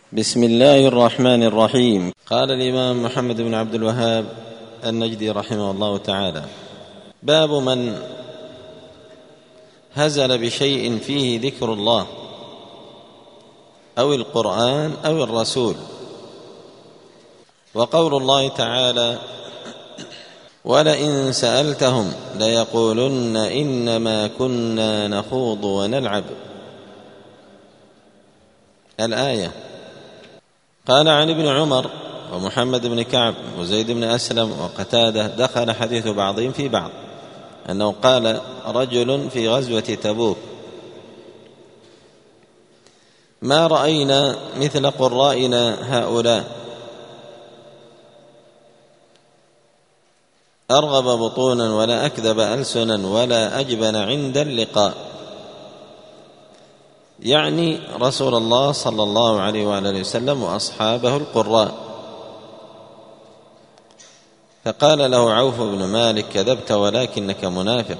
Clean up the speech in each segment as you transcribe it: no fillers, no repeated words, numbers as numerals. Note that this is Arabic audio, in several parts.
بسم الله الرحمن الرحيم. قال الإمام محمد بن عبد الوهاب النجدي رحمه الله تعالى: باب من هزل بشيء فيه ذكر الله أو القرآن أو الرسول. وقول الله تعالى: ولئن سألتهم ليقولن إنما كنا نخوض ونلعب، الآية. قال عن ابن عمر ومحمد بن كعب وزيد بن أسلم وقتادة دخل حديث بعضهم في بعض، أنه قال رجل في غزوة تبوك: ما رأينا مثل قرائنا هؤلاء، أرغب بطونا ولا أكذب ألسنا ولا أجبن عند اللقاء، يعني رسول الله صلى الله عليه وآله وسلم وأصحابه القراء. فقال له عوف بن مالك: كذبت ولكنك منافق،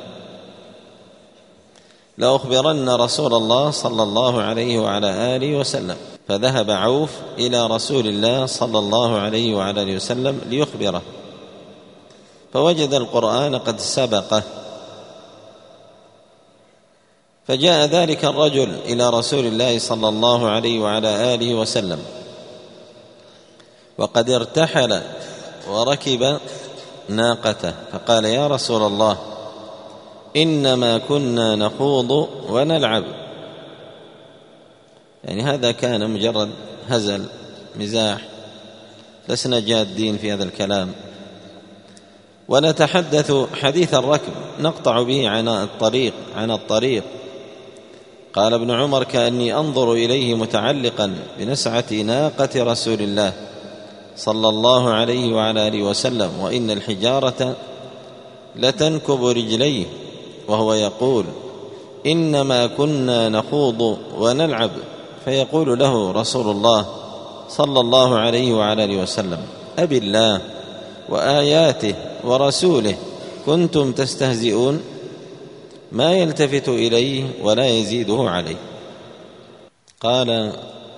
لأخبرن رسول الله صلى الله عليه وعلى آله وسلم. فذهب عوف إلى رسول الله صلى الله عليه وعلى آله وسلم ليخبره، فوجد القرآن قد سبقه، فجاء ذلك الرجل إلى رسول الله صلى الله عليه وعلى آله وسلم وقد ارتحل وركب ناقته، فقال: يا رسول الله، إنما كنا نخوض ونلعب. يعني هذا كان مجرد هزل، مزاح، لسنا جادين في هذا الكلام، ونتحدث حديث الركب نقطع به عن الطريق. قال ابن عمر: كأني أنظر إليه متعلقا بنسعة ناقة رسول الله صلى الله عليه وعلى آله وسلم، وإن الحجارة لتنكب رجليه وهو يقول: إنما كنا نخوض ونلعب. فيقول له رسول الله صلى الله عليه وعلى آله وسلم: أبي الله وآياته ورسوله كنتم تستهزئون، ما يلتفت إليه ولا يزيده عليه. قال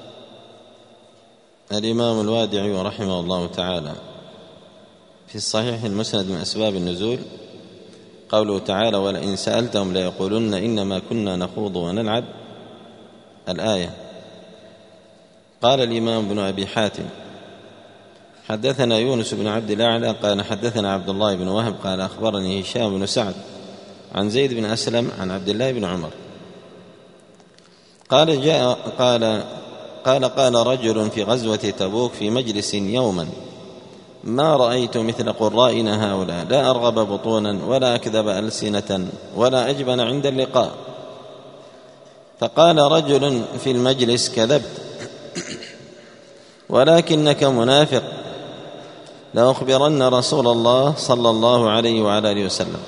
الإمام الوادعي رحمه الله تعالى في الصحيح المسند من أسباب النزول قوله تعالى: ولئن سألتهم ليقولن إنما كنا نخوض ونلعب، الآية. قال الإمام ابن أبي حاتم: حدثنا يونس بن عبد الأعلى قال حدثنا عبد الله بن وهب قال أخبرني هشام بن سعد عن زيد بن أسلم عن عبد الله بن عمر قال رجل في غزوة تبوك في مجلس يوما: ما رأيت مثل قرائنا هؤلاء، لا أرغب بطونا ولا أكذب ألسنة ولا أجبن عند اللقاء. فقال رجل في المجلس: كذبت ولكنك منافق، لأخبرن رسول الله صلى الله عليه وعلى آله وسلم.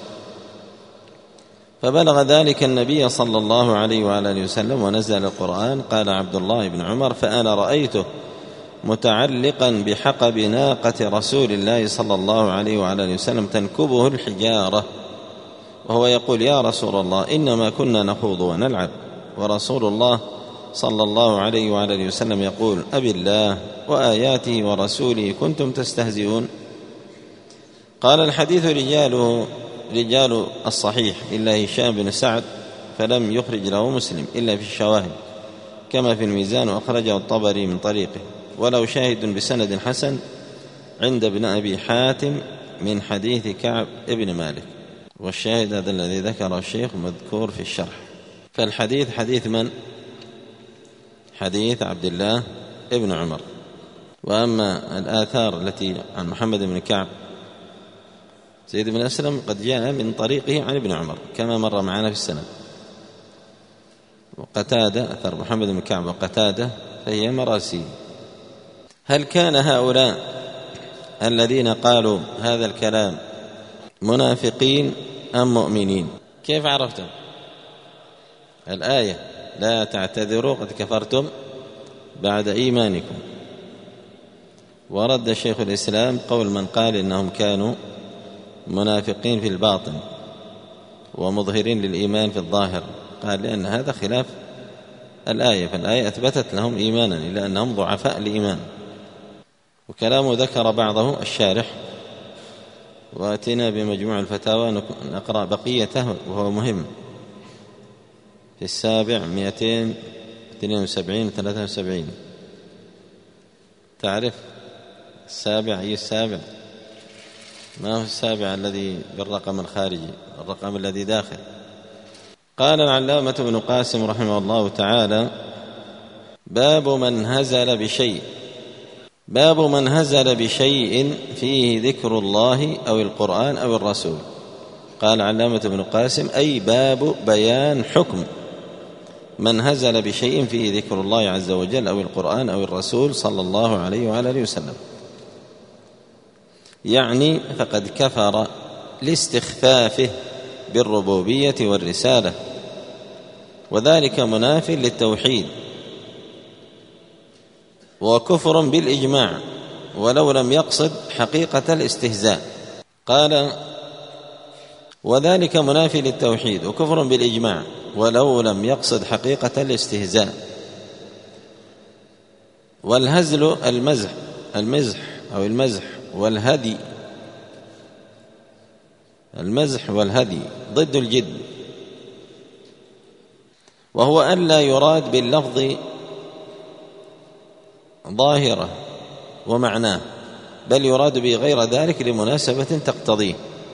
فبلغ ذلك النبي صلى الله عليه وعلى آله وسلم ونزل القرآن. قال عبد الله بن عمر: فأنا رأيته متعلقا بحقب ناقة رسول الله صلى الله عليه وعلى آله وسلم تنكبه الحجارة، وهو يقول: يا رسول الله، إنما كنا نخوض ونلعب، ورسول الله صلى الله عليه وعلى آله وسلم يقول: أبي الله وآياته ورسوله كنتم تستهزئون. قال: الحديث رجال الصحيح إلا هشام بن سعد، فلم يخرج له مسلم إلا في الشواهد كما في الميزان، وأخرجه الطبري من طريقه، ولو شاهد بسند حسن عند ابن أبي حاتم من حديث كعب ابن مالك، والشاهد هذا الذي ذكره الشيخ مذكور في الشرح. فالحديث حديث من؟ حديث عبد الله ابن عمر. وأما الآثار التي عن محمد بن كعب زيد بن أسلم قد جاء من طريقه عن ابن عمر كما مر معنا في السند. وقتادة، أثر محمد بن كعب وقتادة فهي مراسيل. هل كان هؤلاء الذين قالوا هذا الكلام منافقين أم مؤمنين؟ كيف عرفتم؟ الآية: لا تعتذروا قد كفرتم بعد إيمانكم. ورد شيخ الإسلام قول من قال إنهم كانوا منافقين في الباطن ومظهرين للإيمان في الظاهر، قال لأن هذا خلاف الآية، فالآية أثبتت لهم إيمانا إلا أنهم ضعفاء الإيمان. وكلامه ذكر بعضه الشارح، وأتينا بمجموع الفتاوى نقرأ بقيته وهو مهم، في 272 و 73. تعرف السابع؟ أي السابع؟ ما هو السابع الذي بالرقم الخارجي، الرقم الذي داخل. قال العلامة ابن قاسم رحمه الله تعالى: باب من هزل بشيء فيه ذكر الله أو القرآن أو الرسول. قال علامة ابن قاسم: أي باب بيان حكم من هزل بشيء فيه ذكر الله عز وجل أو القرآن أو الرسول صلى الله عليه وعلى آله وسلم، يعني فقد كفر لاستخفافه بالربوبية والرسالة، وذلك مناف للتوحيد وكفر بالإجماع ولو لم يقصد حقيقة الاستهزاء. قال: وذلك مناف للتوحيد وكفر بالإجماع ولو لم يقصد حقيقة الاستهزاء. والهزل المزح أو المزح والهدي، المزح والهدي ضد الجد، وهو أن لا يراد باللفظ ظاهرة ومعناه، بل يراد به غير ذلك لمناسبة تقتضيه.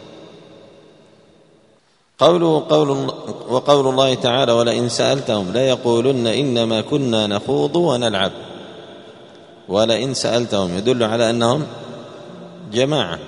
وقول الله تعالى: ولئن سألتهم ليقولن إنما كنا نخوض ونلعب. ولئن سألتهم يدل على أنهم جماعة.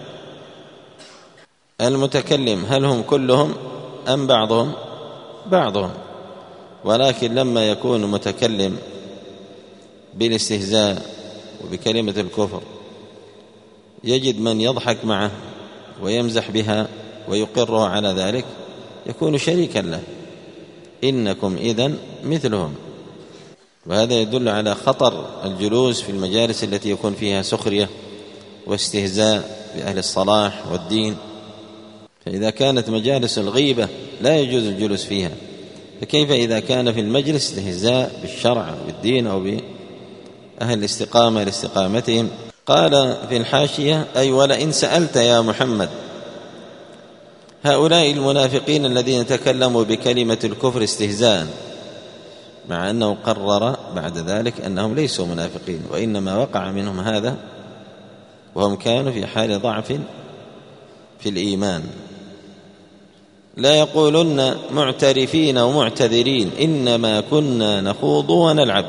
المتكلم هل هم كلهم أم بعضهم؟ بعضهم، ولكن لما يكون متكلم بالاستهزاء وبكلمة الكفر يجد من يضحك معه ويمزح بها ويقره على ذلك، يكون شريكا له، إنكم إذن مثلهم. وهذا يدل على خطر الجلوس في المجالس التي يكون فيها سخرية واستهزاء بأهل الصلاح والدين. فإذا كانت مجالس الغيبة لا يجوز الجلوس فيها، فكيف إذا كان في المجلس استهزاء بالشرع والدين أو بأهل الاستقامة لاستقامتهم؟ قال في الحاشية: أي ولئن سألت يا محمد هؤلاء المنافقين الذين تكلموا بكلمة الكفر استهزاء، مع أنه قرر بعد ذلك أنهم ليسوا منافقين، وإنما وقع منهم هذا وهم كانوا في حال ضعف في الإيمان. لا يقولن معترفين ومعتذرين إنما كنا نخوض ونلعب،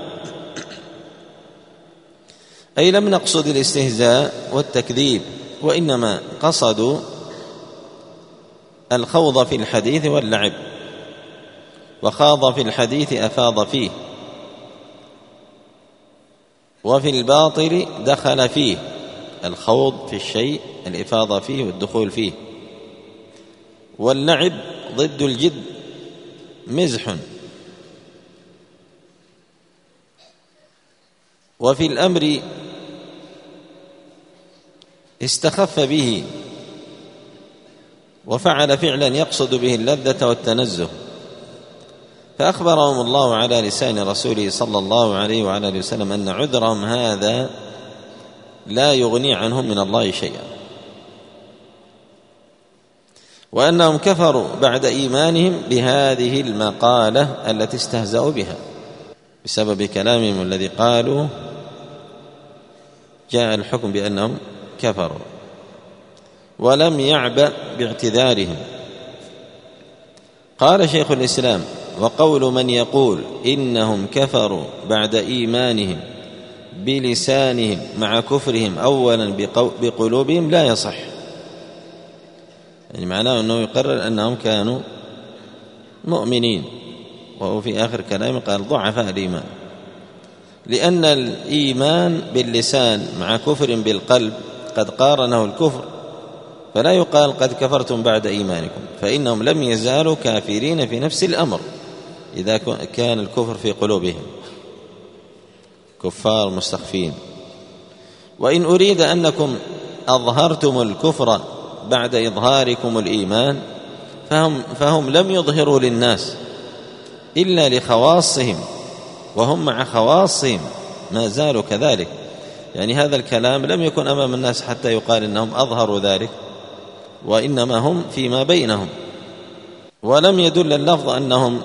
أي لم نقصد الاستهزاء والتكذيب، وإنما قصدوا الخوض في الحديث واللعب، وخاض في الحديث أفاض فيه، وفي الباطل دخل فيه. الخوض في الشيء الإفاضة فيه والدخول فيه، واللعب ضد الجد مزح. وفي الأمر استخف به وفعل فعلا يقصد به اللذة والتنزه، فأخبرهم الله على لسان رسوله صلى الله عليه وعلى آله وسلم أن عذرهم هذا لا يغني عنهم من الله شيئا، وأنهم كفروا بعد إيمانهم بهذه المقالة التي استهزأوا بها بسبب كلامهم الذي قالوا، جاء الحكم بأنهم كفروا ولم يعبأ باعتذارهم. قال شيخ الإسلام: وقول من يقول إنهم كفروا بعد إيمانهم بلسانهم مع كفرهم أولا بقلوبهم لا يصح، يعني معناه أنه يقرر أنهم كانوا مؤمنين، وهو في آخر كلامه قال ضعفاء الإيمان، لأن الإيمان باللسان مع كفر بالقلب قد قارنه الكفر، فلا يقال قد كفرتم بعد إيمانكم، فإنهم لم يزالوا كافرين في نفس الأمر إذا كان الكفر في قلوبهم، كفار مستخفين. وإن أريد أنكم أظهرتم الكفر بعد إظهاركم الإيمان فهم لم يظهروا للناس إلا لخواصهم وهم مع خواصهم ما زالوا كذلك. يعني هذا الكلام لم يكن أمام الناس حتى يقال إنهم أظهروا ذلك، وإنما هم فيما بينهم. ولم يدل اللفظ أنهم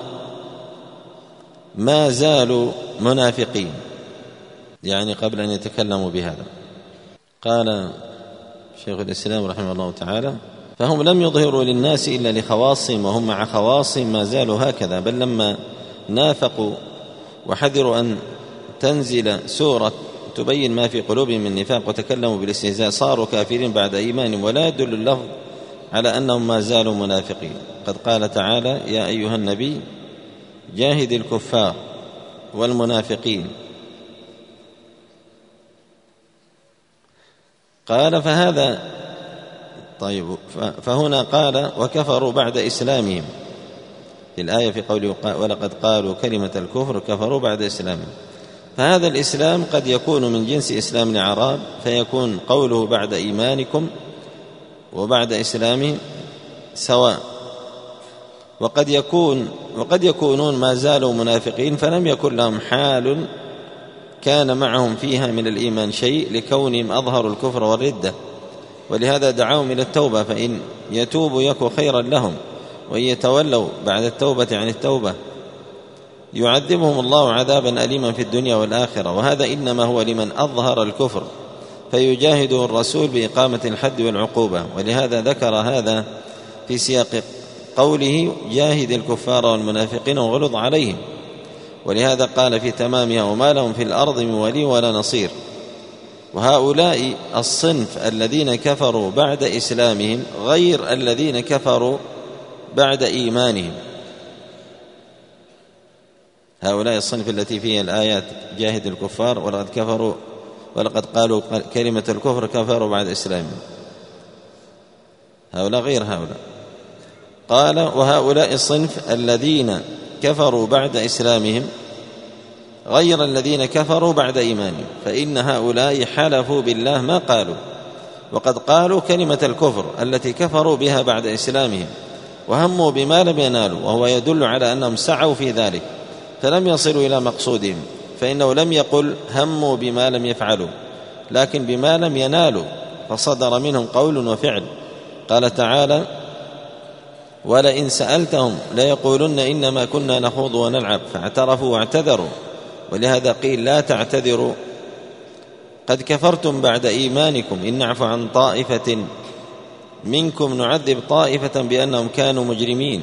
ما زالوا منافقين، يعني قبل أن يتكلموا بهذا. قال شيخ الإسلام رحمه الله تعالى: فهم لم يظهروا للناس إلا لخواصهم وهم مع خواصهم ما زالوا هكذا، بل لما نافقوا وحذروا أن تنزل سورة تبين ما في قلوبهم من نفاق وتكلموا بالاستهزاء صاروا كافرين بعد إيمانهم، ولا يدل اللفظ على أنهم ما زالوا منافقين. قد قال تعالى: يا أيها النبي جاهد الكفار والمنافقين. قال فهذا طيب، فهنا قال وكفروا بعد إسلامهم في الآية في قوله ولقد قالوا كلمة الكفر كفروا بعد إسلامهم. فهذا الإسلام قد يكون من جنس إسلام الأعراب، فيكون قوله بعد إيمانكم وبعد إسلامهم سواء، وقد يكونون ما زالوا منافقين فلم يكن لهم حال كان معهم فيها من الإيمان شيء لكونهم أظهروا الكفر والردة، ولهذا دعاهم إلى التوبة، فإن يتوبوا يكن خيرا لهم، وإن يتولوا بعد التوبة عن التوبة يعذبهم الله عذابا أليما في الدنيا والآخرة. وهذا إنما هو لمن أظهر الكفر فيجاهده الرسول بإقامة الحد والعقوبة، ولهذا ذكر هذا في سياق قوله جاهد الكفار والمنافقين وغلظ عليهم، ولهذا قال في تمامها وما لهم في الأرض من ولي ولا نصير. وهؤلاء الصنف الذين كفروا بعد إسلامهم غير الذين كفروا بعد إيمانهم. هؤلاء الصنف التي فيها الآيات جاهد الكفار ولقد قالوا كلمة الكفر كفروا بعد إسلامهم، هؤلاء غير هؤلاء. قال وهؤلاء الصنف الذين كفروا بعد إسلامهم غير الذين كفروا بعد إيمانهم، فإن هؤلاء حلفوا بالله ما قالوا، وقد قالوا كلمة الكفر التي كفروا بها بعد إسلامهم، وهموا بما لم ينالوا، وهو يدل على أنهم سعوا في ذلك فلم يصلوا إلى مقصودهم، فإنه لم يقل هموا بما لم يفعلوا لكن بما لم ينالوا، فصدر منهم قول وفعل. قال تعالى ولئن سألتهم ليقولن إنما كنا نخوض ونلعب، فاعترفوا واعتذروا. ولهذا قيل لا تعتذروا قد كفرتم بعد إيمانكم إن نعفو عن طائفة منكم نعذب طائفة بأنهم كانوا مجرمين،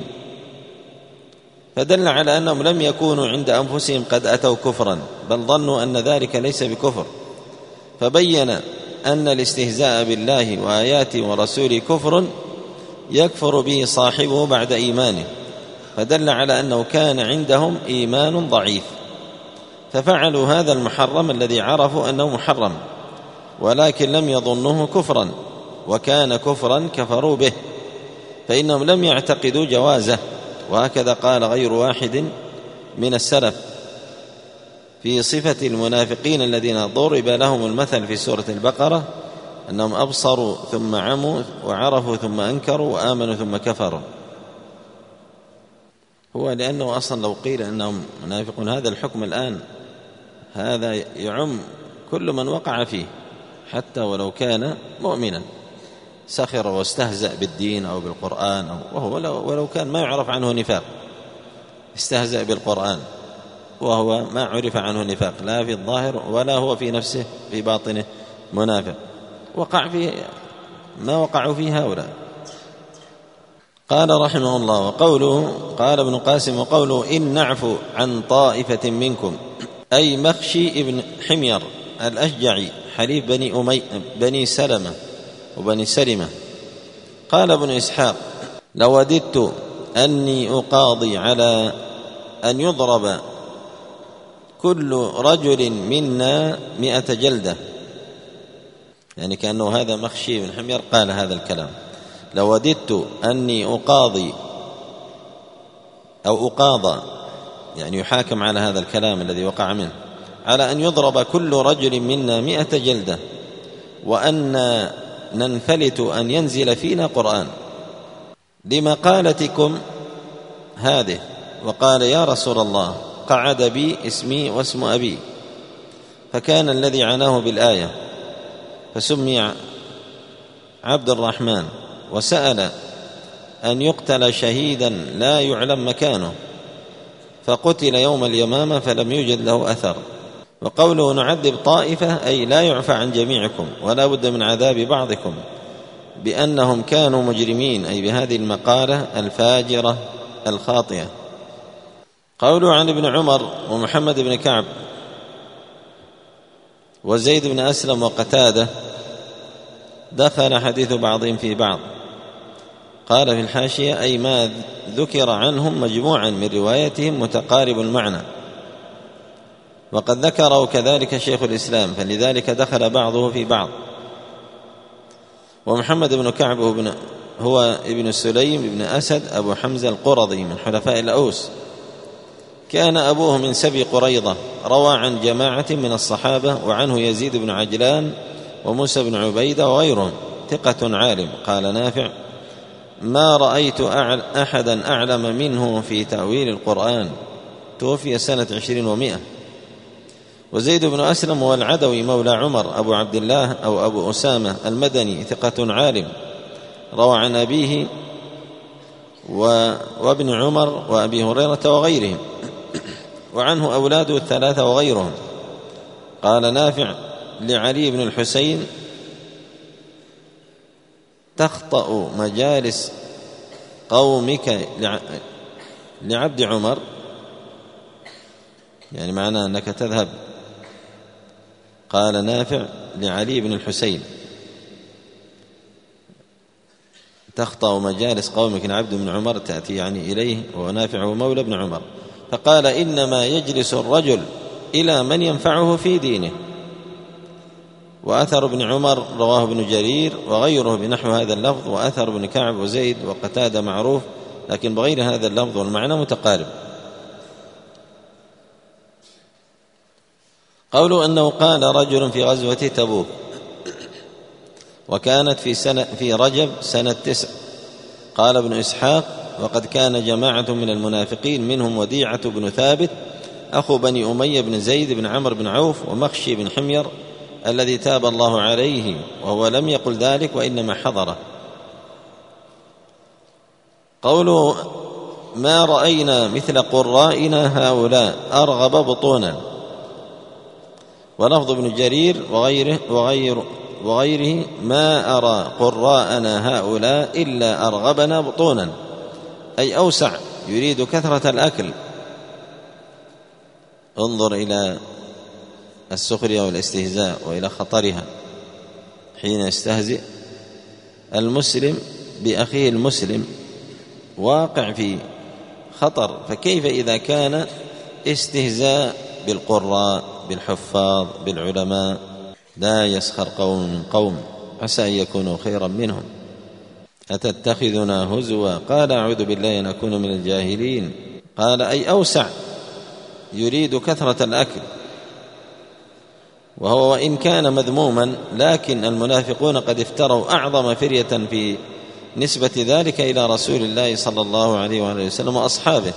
فدل على أنهم لم يكونوا عند أنفسهم قد أتوا كفرا، بل ظنوا أن ذلك ليس بكفر، فبين أن الاستهزاء بالله وآياته ورسوله كفر يكفر به صاحبه بعد إيمانه، فدل على أنه كان عندهم إيمان ضعيف، ففعلوا هذا المحرم الذي عرفوا أنه محرم ولكن لم يظنوه كفرا، وكان كفرا كفروا به، فإنهم لم يعتقدوا جوازه. وهكذا قال غير واحد من السلف في صفة المنافقين الذين ضرب لهم المثل في سورة البقرة أنهم أبصروا ثم عموا وعرفوا ثم أنكروا وآمنوا ثم كفروا. هو لأنه أصلا لو قيل أنهم منافقون هذا الحكم الآن هذا يعم كل من وقع فيه حتى ولو كان مؤمنا، سخر واستهزأ بالدين أو بالقرآن ولو كان ما يعرف عنه نفاق، استهزأ بالقرآن وهو ما عرف عنه نفاق لا في الظاهر ولا هو في نفسه في باطنه منافق، وقع فيه ما وقعوا فيه هؤلاء. قال رحمه الله وقوله قال ابن قاسم وقوله إن نعفو عن طائفة منكم أي مخشي ابن حمير الأشجعي حليف بني سلمة وبني سلمة. قال ابن إسحاق لوددت أني أقاضي على أن يضرب كل رجل منا 100 جلدة، يعني كأنه هذا مخشي بن حمير قال هذا الكلام، لوددت أني أقاضي أو أقاضى يعني يحاكم على هذا الكلام الذي وقع منه على أن يضرب كل رجل منا 100 جلدة وأن ننفلت أن ينزل فينا قرآن لمقالتكم هذه. وقال يا رسول الله فقعد بي اسمي واسم أبي، فكان الذي عناه بالآية فسمي عبد الرحمن، وسأل أن يقتل شهيدا لا يعلم مكانه، فقتل يوم اليمامة فلم يوجد له أثر. وقوله نعذب طائفة أي لا يعفى عن جميعكم ولا بد من عذاب بعضكم بأنهم كانوا مجرمين، أي بهذه المقالة الفاجرة الخاطئة. قوله عن ابن عمر ومحمد بن كعب وزيد بن أسلم وقتادة دخل حديث بعضهم في بعض. قال في الحاشية أي ما ذكر عنهم مجموعا من روايتهم متقارب المعنى، وقد ذكره كذلك شيخ الإسلام، فلذلك دخل بعضه في بعض. ومحمد بن كعب هو ابن سليم بن أسد أبو حمزة القرظي من حلفاء الأوس، كان أبوه من سبي قريظة، روى عن جماعة من الصحابة، وعنه يزيد بن عجلان وموسى بن عبيدة وغيرهم، ثقة عالم. قال نافع ما رأيت أحدا أعلم منه في تأويل القرآن، توفي سنة 20 و100. وزيد بن أسلم هو العدوي مولى عمر أبو عبد الله أو أبو أسامة المدني، ثقة عالم، روى عن أبيه وابن عمر وأبي هريرة وغيرهم، وعنه أولاده الثلاثة وغيرهم. قال نافع لعلي بن الحسين تخطأ مجالس قومك لعبد عمر، يعني معناه أنك تذهب. قال نافع لعلي بن الحسين تخطأ مجالس قومك لعبد بن عمر، تأتي يعني إليه، ونافع ومولى بن عمر. فقال إنما يجلس الرجل إلى من ينفعه في دينه. وأثر ابن عمر رواه ابن جرير وغيره بنحو هذا اللفظ، وأثر ابن كعب وزيد وقتادة معروف لكن بغير هذا اللفظ والمعنى متقارب. قولوا أنه قال رجل في غزوة تبوك وكانت في رجب سنة 9. قال ابن إسحاق وقد كان جماعة من المنافقين منهم وديعة بن ثابت أخو بني أمية بن زيد بن عمرو بن عوف ومخشي بن حمير الذي تاب الله عليه، وهو لم يقل ذلك وإنما حضره. قوله ما رأينا مثل قرائنا هؤلاء أرغب بطونا. ولفظ ابن جرير وغيره ما أرى قراءنا هؤلاء إلا أرغبنا بطونا، أي أوسع، يريد كثرة الأكل. انظر إلى السخرية والاستهزاء وإلى خطرها حين يستهزئ المسلم بأخيه المسلم، واقع في خطر. فكيف إذا كان استهزاء بالقراء بالحفاظ بالعلماء؟ لا يسخر قوم من قوم عسى أن يكونوا خيرا منهم. أتتخذنا هزوا قال أعوذ بالله أن أكون من الجاهلين. قال أي أوسع، يريد كثرة الأكل. وهو وإن كان مذموما لكن المنافقون قد افتروا أعظم فرية في نسبة ذلك إلى رسول الله صلى الله عليه وآله وسلم وأصحابه.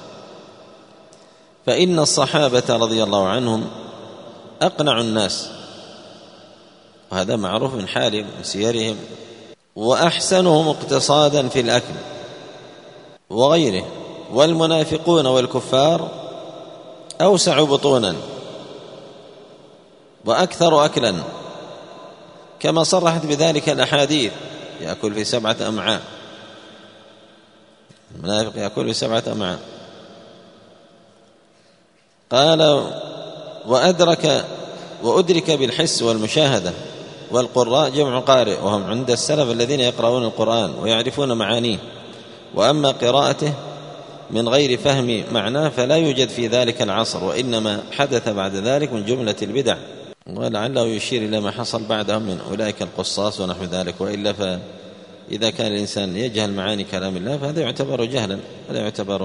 فإن الصحابة رضي الله عنهم أقنع الناس، وهذا معروف من حالهم من سيرهم، وأحسنهم اقتصادا في الأكل وغيره. والمنافقون والكفار أوسع بطونا وأكثر أكلا، كما صرحت بذلك الأحاديث، يأكل في 7 أمعاء، المنافق يأكل في 7 أمعاء. قال وأدرك بالحس والمشاهدة. والقراء جمع قارئ، وهم عند السلف الذين يقرؤون القرآن ويعرفون معانيه، وأما قراءته من غير فهم معناه فلا يوجد في ذلك العصر، وإنما حدث بعد ذلك من جملة البدع، ولعله يشير إلى ما حصل بعدهم من أولئك القصاص ونحو ذلك. وإلا فإذا كان الإنسان يجهل معاني كلام الله فهذا يعتبر جهلا، هذا يعتبر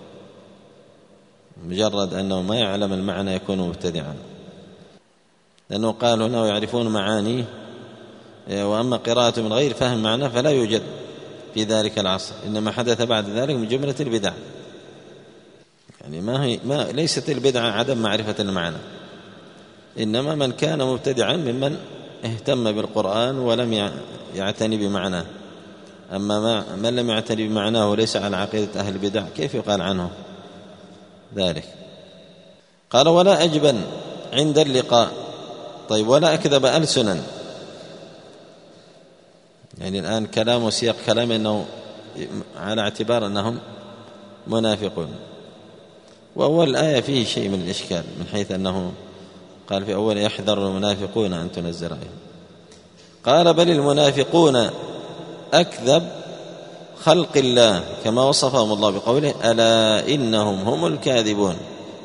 مجرد أنه ما يعلم المعنى يكون مبتدعا، لأنه قال هنا يعرفون معانيه. وأما قراءة من غير فهم معناه فلا يوجد في ذلك العصر، إنما حدث بعد ذلك من جملة البدع. يعني ليست البدعة عدم معرفة المعنى، إنما من كان مبتدعا ممن اهتم بالقرآن ولم يعتني بمعناه. أما من لم يعتني بمعناه وليس على عقيدة أهل البدع كيف يقال عنه ذلك؟ قال ولا أجبن عند اللقاء. طيب ولا أكذب ألسنا، يعني الآن كلام وسياق كلام أنه على اعتبار أنهم منافقون. وأول الآية فيه شيء من الإشكال من حيث أنه قال في أول يحذر المنافقون أن تنزل عليهم. قال بل المنافقون أكذب خلق الله كما وصفهم الله بقوله ألا إنهم هم الكاذبون.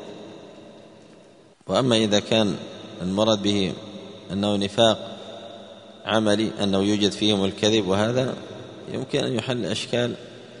وأما إذا كان المراد به أنه نفاق عملي أنه يوجد فيهم الكذب، وهذا يمكن أن يحل أشكال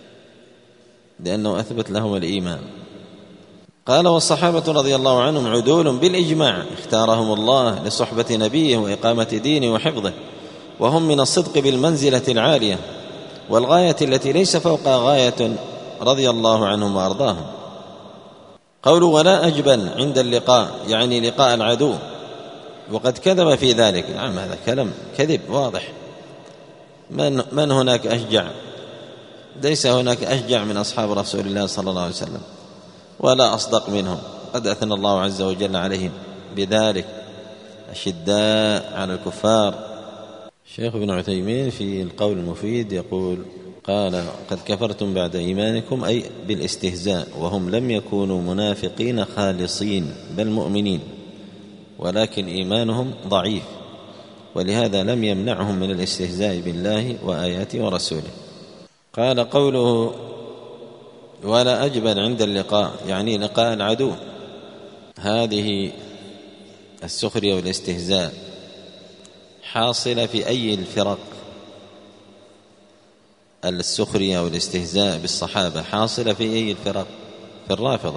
لأنه أثبت لهم الإيمان. قال والصحابة رضي الله عنهم عدول بالإجماع اختارهم الله لصحبة نبيه وإقامة دينه وحفظه، وهم من الصدق بالمنزلة العالية والغاية التي ليس فوقها غاية رضي الله عنهم وأرضاهم. قولوا ولا أجبن عند اللقاء يعني لقاء العدو، وقد كذب في ذلك. نعم هذا كلام كذب واضح. من هناك أشجع؟ ليس هناك أشجع من أصحاب رسول الله صلى الله عليه وسلم ولا أصدق منهم، قد أثنى الله عز وجل عليهم بذلك أشداء على الكفار. الشيخ ابن عثيمين في القول المفيد يقول قال قد كفرتم بعد إيمانكم أي بالاستهزاء، وهم لم يكونوا منافقين خالصين بل مؤمنين، ولكن إيمانهم ضعيف، ولهذا لم يمنعهم من الاستهزاء بالله وآياته ورسوله. قال قوله ولا أجبن عند اللقاء يعني لقاء العدو، هذه السخرية والاستهزاء حاصلة في أي الفرق؟ السخرية والاستهزاء بالصحابة حاصلة في أي الفرق؟ في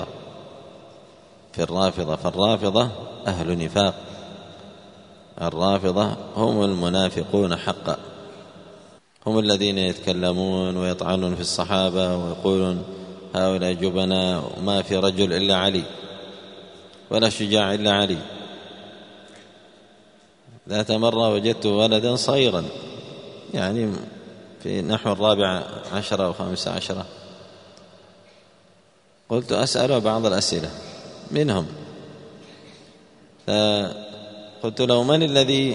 الرافضة. فالرافضة أهل نفاق، الرافضة هم المنافقون حقا، هم الذين يتكلمون ويطعنون في الصحابة ويقولون هؤلاء جبناء وما في رجل إلا علي ولا شجاع إلا علي. ذات مرة وجدت ولدا صغيرا يعني في نحو 14 أو 15، قلت أسأله بعض الأسئلة منهم، فقلت له من الذي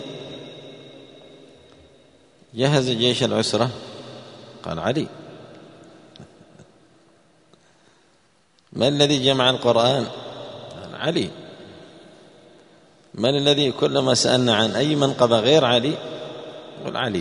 جهز جيش العسرة؟ قال علي. من الذي جمع القرآن؟ قال علي. من الذي كلما سألنا عن أي منقبة غير علي قل علي.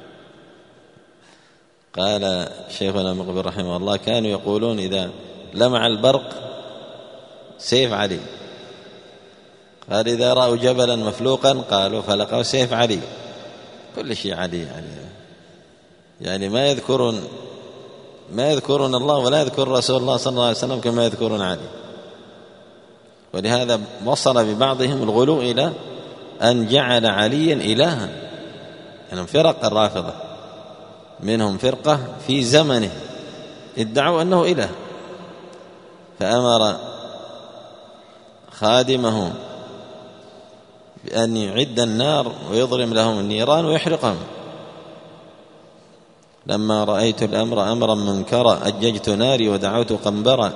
قال شيخنا مقبل رحمه الله كانوا يقولون إذا لمع البرق سيف علي، قال إذا رأوا جبلا مفلوقا قالوا فلقوا سيف علي، كل شيء علي. يعني ما يذكرون الله ولا يذكر رسول الله صلى الله عليه وسلم كما يذكرون علي. ولهذا وصل ببعضهم الغلو إلى أن جعل عليا إلها. يعني فرق الرافضة منهم فرقة في زمنه ادعوا أنه إله، فأمر خادمه بأن يعد النار ويضرم لهم النيران ويحرقهم. لما رأيت الأمر أمرا منكرا أججت ناري ودعوت قنبرا،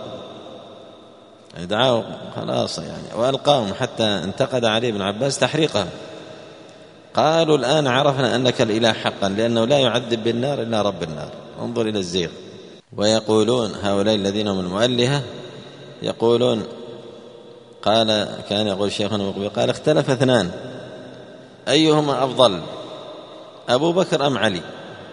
دعوا خلاص يعني وألقاهم حتى انتقد علي بن عباس تحريقهم. قالوا الآن عرفنا أنك الإله حقا، لأنه لا يعذب بالنار إلا رب النار. انظر إلى الزيغ. ويقولون هؤلاء الذين هم المؤلهة يقولون كان يقول شيخنا مقبل قال اختلف اثنان أيهما أفضل أبو بكر أم علي؟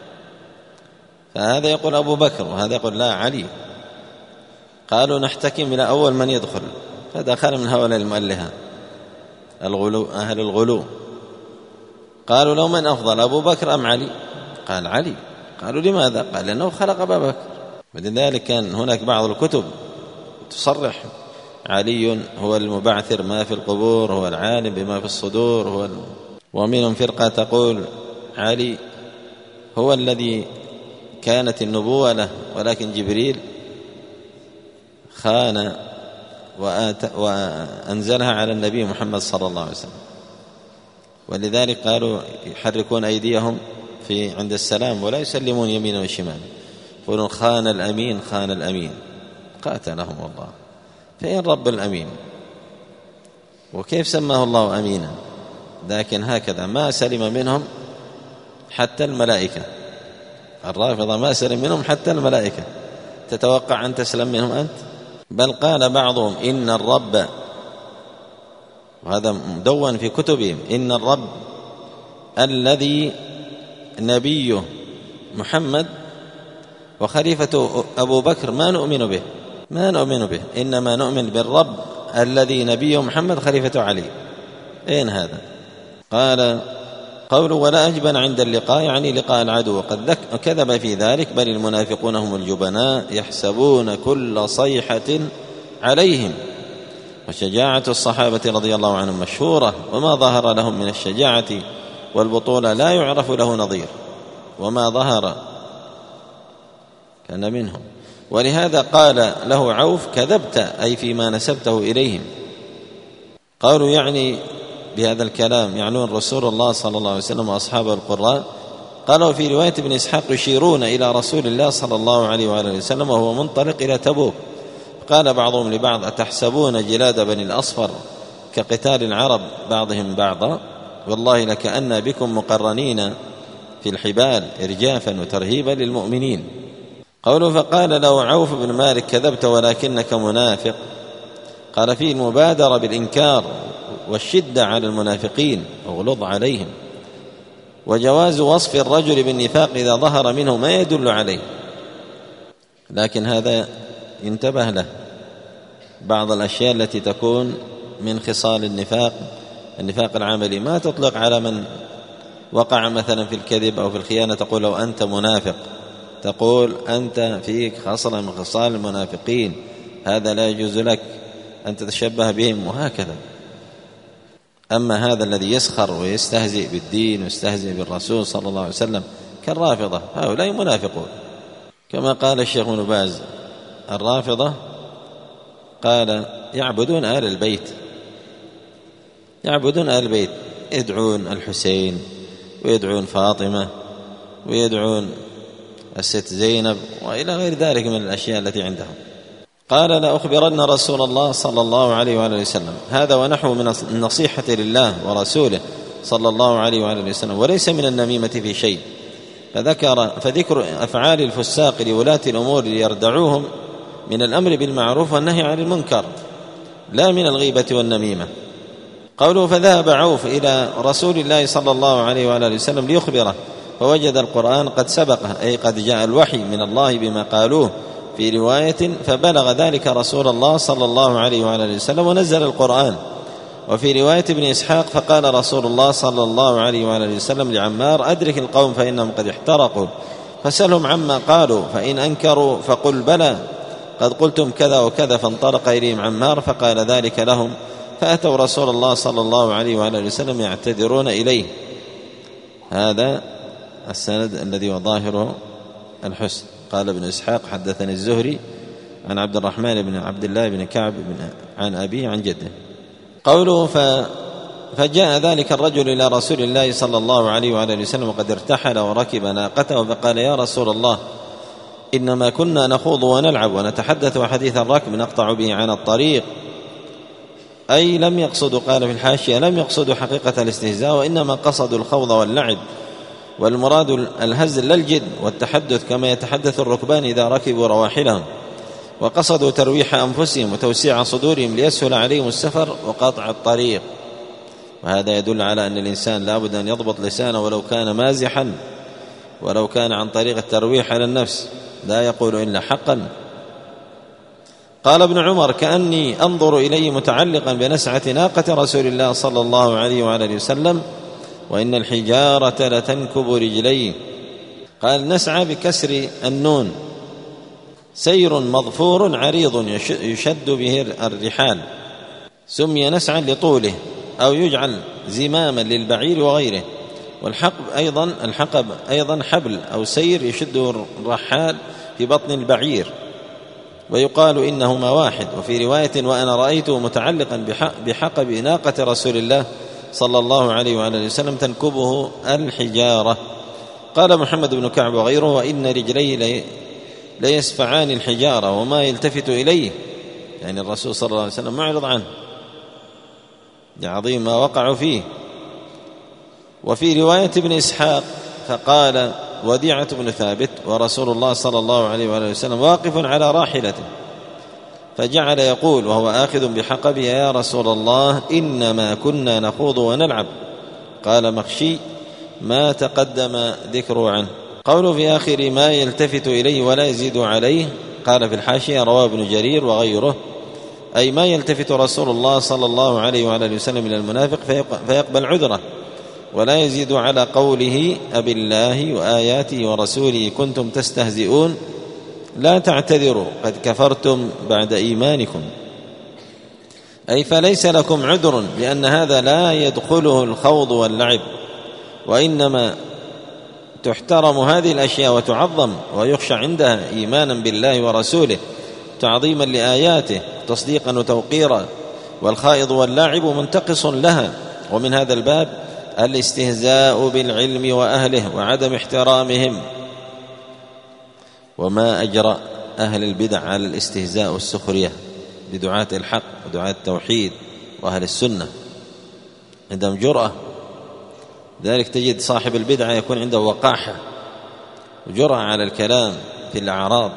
فهذا يقول أبو بكر وهذا يقول لا علي. قالوا نحتكم إلى أول من يدخل، فدخل من هؤلاء المؤلهة الغلو أهل الغلو. قالوا لو من أفضل أبو بكر أم علي؟ قال علي. قالوا لماذا؟ قال لأنه خلق أبا بكر. ولذلك كان هناك بعض الكتب تصرح علي هو المبعثر ما في القبور، هو العالم بما في الصدور، ومنهم فرقة تقول علي هو الذي كانت النبوة له، ولكن جبريل خان وأنزلها على النبي محمد صلى الله عليه وسلم. ولذلك قالوا يحركون أيديهم عند السلام ولا يسلمون يمينا وشمالا، يقولون خان الأمين خان الأمين، قاتلهم الله. فإن رب الأمين، وكيف سماه الله أمينا؟ لكن هكذا ما سلم منهم حتى الملائكة. الرافضة ما سلم منهم حتى الملائكة، تتوقع أن تسلم منهم أنت؟ بل قال بعضهم إن الرب، وهذا مدون في كتبهم، إن الرب الذي نبيه محمد وخليفة أبو بكر ما نؤمن به، إنما نؤمن بالرب الذي نبيه محمد خليفة علي. أين هذا؟ قال قوله ولا أجبن عند اللقاء، يعني لقاء العدو، قد كذب في ذلك، بل المنافقون هم الجبناء يحسبون كل صيحة عليهم. وشجاعة الصحابة رضي الله عنهم مشهورة، وما ظهر لهم من الشجاعة والبطولة لا يعرف له نظير، وما ظهر كان منهم. ولهذا قال له عوف كذبت، أي فيما نسبته إليهم. قالوا يعني بهذا الكلام يعنون رسول الله صلى الله عليه وسلم وأصحابه القراء. قالوا في رواية ابن إسحاق يشيرون إلى رسول الله صلى الله عليه وآله وسلم وهو منطلق إلى تبوك. قال بعضهم لبعض أتحسبون جلاد بني الأصفر كقتال العرب بعضهم بعضا، والله لكأن بكم مقرنين في الحبال إرجافا وترهيبا للمؤمنين. قوله فقال له عوف بن مالك كذبت ولكنك منافق. قال فيه المبادرة بالإنكار والشدة على المنافقين واغلظ عليهم، وجواز وصف الرجل بالنفاق إذا ظهر منه ما يدل عليه. لكن هذا ينتبه له، بعض الأشياء التي تكون من خصال النفاق العملي ما تطلق على من وقع مثلا في الكذب أو في الخيانة تقول له أنت منافق، تقول أنت فيك خصلة من خصال المنافقين، هذا لا يجوز لك أن تتشبه بهم، وهكذا. أما هذا الذي يسخر ويستهزئ بالدين ويستهزئ بالرسول صلى الله عليه وسلم كالرافضة، هؤلاء منافقون. كما قال الشيخ ابن باز الرافضة قال يعبدون آل البيت، يدعون الحسين ويدعون فاطمة ويدعون الست زينب وإلى غير ذلك من الأشياء التي عندهم. قال لأخبرن رسول الله صلى الله عليه وآله وسلم، هذا ونحو من النصيحة لله ورسوله صلى الله عليه وآله وسلم، وليس من النميمة في شيء. فذكر أفعال الفساق لولاة الأمور ليردعوهم من الأمر بالمعروف والنهي عن المنكر، لا من الغيبة والنميمة. قوله فذهب عوف إلى رسول الله صلى الله عليه وآله وسلم ليخبره، فوجد القرآن قد سبقه، أي قد جاء الوحي من الله بما قالوه. في رواية فبلغ ذلك رسول الله صلى الله عليه وآله وسلم ونزل القرآن. وفي رواية ابن إسحاق فقال رسول الله صلى الله عليه وآله وسلم لعمار أدرك القوم فإنهم قد احترقوا، فسلهم عما قالوا، فإن أنكروا فقل بلى قد قلتم كذا وكذا. فانطلق إليهم عمار فقال ذلك لهم، فأتوا رسول الله صلى الله عليه وآله وسلم يعتذرون إليه. هذا السند الذي وظاهره الحسن. قال ابن إسحاق حدثني الزهري عن عبد الرحمن بن عبد الله بن كعب عن أبيه عن جده. قوله فجاء ذلك الرجل إلى رسول الله صلى الله عليه وآله وسلم وقد ارتحل وركب ناقته، فقال يا رسول الله إنما كنا نخوض ونلعب ونتحدث حديث الركب نقطع به عن الطريق، أي لم يقصدوا، قال في الحاشية لم يقصدوا حقيقة الاستهزاء، وإنما قصدوا الخوض واللعب، والمراد الهزل لا الجد والتحدث كما يتحدث الركبان إذا ركبوا رواحلهم، وقصدوا ترويح أنفسهم وتوسيع صدورهم ليسهل عليهم السفر وقطع الطريق. وهذا يدل على أن الإنسان لا بد أن يضبط لسانه ولو كان مازحا، ولو كان عن طريق الترويح على النفس، لا يقول إلا حقا. قال ابن عمر كأني أنظر إليه متعلقا بنسعة ناقة رسول الله صلى الله عليه وآله وسلم، وإن الحجارة لتنكب رجليه. قال نسعى بكسر النون، سير مظفور عريض يشد به الرحال، سمي نسعا لطوله، أو يجعل زماما للبعير وغيره. الحقب أيضا حبل أو سير يشده الرحال في بطن البعير، ويقال إنهما واحد. وفي رواية وأنا رأيته متعلقا بحقب ناقة رسول الله صلى الله عليه وعلى آله وسلم تنكبه الحجارة. قال محمد بن كعب وغيره وإن رجلي ليسفعان الحجارة وما يلتفت إليه، يعني الرسول صلى الله عليه وسلم معرض عنه لعظيم ما وقعوا فيه. وفي رواية ابن إسحاق فقال وديعة بن ثابت ورسول الله صلى الله عليه وآله وسلم واقف على راحلته فجعل يقول وهو آخذ بحقبه يا رسول الله إنما كنا نخوض ونلعب. قال مخشي ما تقدم ذكره عنه. قوله في آخر ما يلتفت إليه ولا يزيد عليه، قال في الحاشية رواه ابن جرير وغيره أي ما يلتفت رسول الله صلى الله عليه وعلى آله وسلم إلى المنافق فيقبل عذره ولا يزيد على قوله أبي الله وآياته ورسوله كنتم تستهزئون لا تعتذروا قد كفرتم بعد إيمانكم، أي فليس لكم عذر لأن هذا لا يدخله الخوض واللعب، وإنما تحترم هذه الأشياء وتعظم ويخشى عندها إيمانا بالله ورسوله تعظيما لآياته تصديقا وتوقيرا، والخائض واللاعب منتقص لها. ومن هذا الباب الاستهزاء بالعلم وأهله وعدم احترامهم، وما أجرى أهل البدع على الاستهزاء والسخرية بدعاة الحق ودعاة التوحيد وأهل السنة، عندهم جرأة. ذلك تجد صاحب البدعة يكون عنده وقاحة وجرأة على الكلام في الأعراض،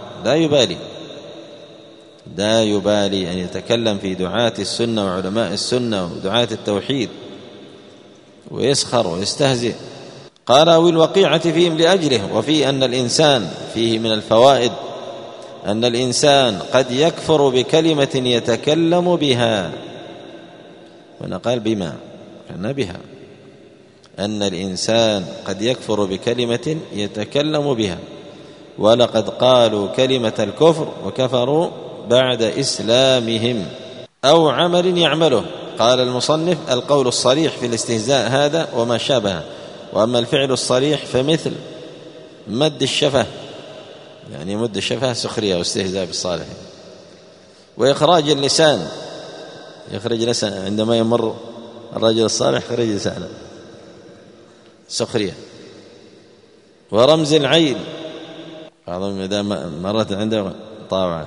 لا يبالي أن يتكلم في دعاة السنة وعلماء السنة ودعاة التوحيد ويسخر ويستهزئ. قال والوقيعة فيهم لأجله. وفي أن الإنسان فيه من الفوائد أن الإنسان قد يكفر بكلمة يتكلم بها، ونقال بما كان بها، أن الإنسان قد يكفر بكلمة يتكلم بها، ولقد قالوا كلمة الكفر وكفروا بعد إسلامهم أو عمل يعمله. قال المصنف القول الصريح في الاستهزاء هذا وما شابه، وأما الفعل الصريح فمثل مد الشفة، يعني مد الشفة سخرية واستهزاء بالصالحين، وإخراج اللسان، يخرج لسان عندما يمر الرجل الصالح يخرج لسانه سخرية، ورمز العين، بعضهم إذا مرت عنده طاوعة.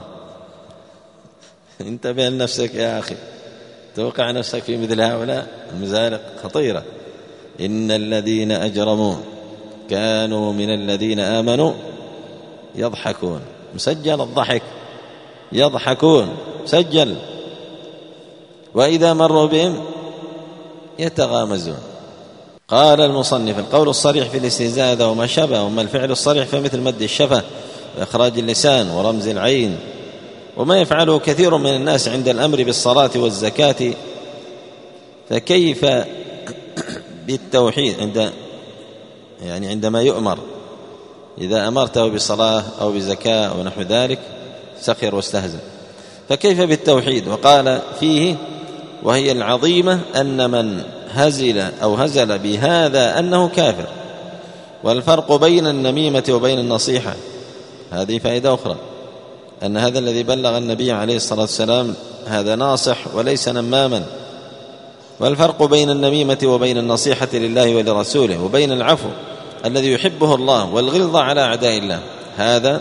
انتبه لنفسك يا أخي، توقع نفسك في مثل هؤلاء المزالق خطيرة. إن الذين أجرموا كانوا من الذين آمنوا يضحكون، مسجل الضحك، يضحكون مسجل، وإذا مروا بهم يتغامزون. قال المصنف القول الصريح في الاستهزاء هذا وما شابه، وما الفعل الصريح فمثل مد الشفة وإخراج اللسان ورمز العين، وما يفعله كثير من الناس عند الأمر بالصلاة والزكاة، فكيف بالتوحيد عندما يؤمر، إذا أمرته بصلاة أو بزكاة أو نحو ذلك سخر واستهزأ، فكيف بالتوحيد؟ وقال فيه وهي العظيمة أن من هزل بهذا أنه كافر. والفرق بين النميمة وبين النصيحة، هذه فائدة أخرى، أن هذا الذي بلغ النبي عليه الصلاة والسلام هذا ناصح وليس نماما. والفرق بين النميمة وبين النصيحة لله ولرسوله، وبين العفو الذي يحبه الله والغلظة على أعداء الله، هذا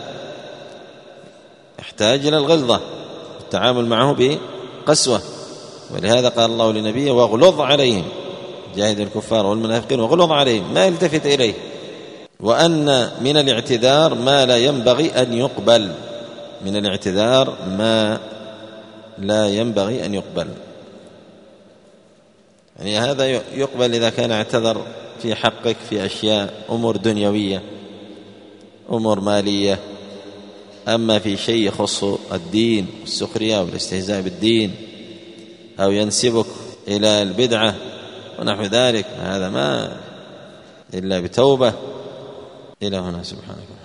يحتاج إلى الغلظة والتعامل معه بقسوة. ولهذا قال الله لنبيه واغلظ عليهم، جاهد الكفار والمنافقين واغلظ عليهم، ما يلتفت إليه. وأن من الاعتذار ما لا ينبغي أن يقبل، من الاعتذار ما لا ينبغي أن يقبل، يعني هذا يقبل إذا كان اعتذر في حقك في أشياء أمور دنيوية أمور مالية. أما في شيء يخص الدين والسخرية والاستهزاء بالدين أو ينسبك إلى البدعة ونحو ذلك، هذا ما إلا بتوبة. إلى هنا سبحانك.